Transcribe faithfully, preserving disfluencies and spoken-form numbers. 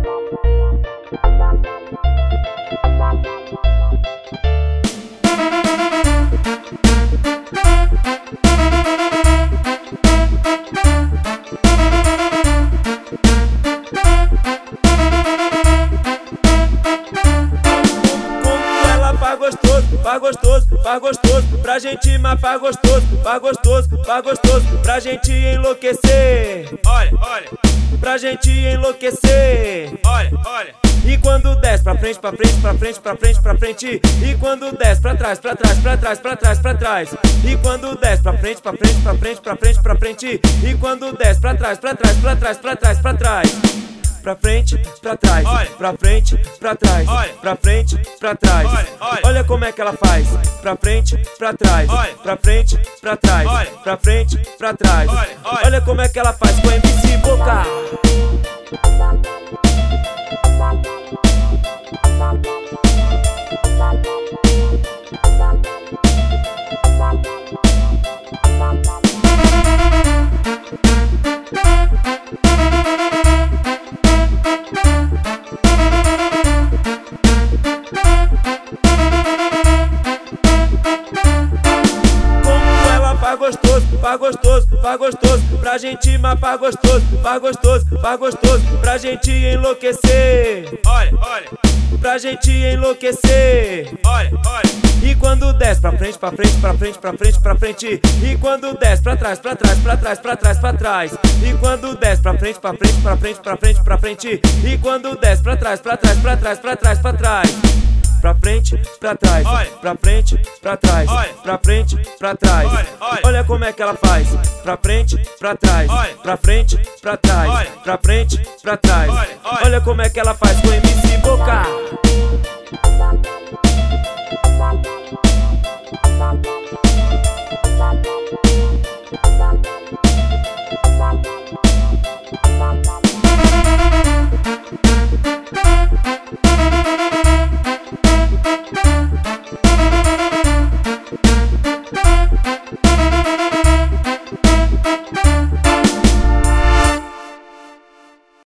Faz gostoso, faz gostoso, pra gente mapar gostoso, faz gostoso, faz gostoso, pra gente enlouquecer. Olha, olha, pra gente enlouquecer. Olha, olha. E quando desce pra frente, pra frente, pra frente, pra frente, pra frente. E quando desce pra trás, pra trás, pra trás, pra trás, pra trás. E quando desce pra frente, pra frente, pra frente, pra frente, pra frente. E quando desce pra trás, pra trás, pra trás, pra trás, pra trás. Pra frente, pra trás, olha, pra frente, pra trás, olha, pra frente, pra trás. Olha, olha, olha como é que ela faz. Pra frente, pra trás, olha, pra frente, pra trás, olha, pra frente, pra trás. Olha, olha, olha como é que ela faz com M C Boca. Faz gostoso, faz gostoso, faz gostoso, pra gente mapar gostoso, faz gostoso, faz gostoso, pra gente enlouquecer. Olha, olha, pra gente enlouquecer. Olha, olha. E quando desce pra frente, pra frente, pra frente, pra frente, pra frente. E quando desce pra trás, pra trás, pra trás, pra trás, pra trás. E quando desce pra frente, pra frente, pra frente, pra frente, pra frente. E quando desce pra trás, pra trás, pra trás, pra trás, pra trás. Pra frente, pra trás, olha, pra frente, pra trás, olha, pra frente, pra trás. Olha, olha, olha como é que ela faz. Pra frente, pra trás, olha, pra frente, pra trás, olha, pra frente, pra trás. Olha, olha, olha como é que ela faz com M C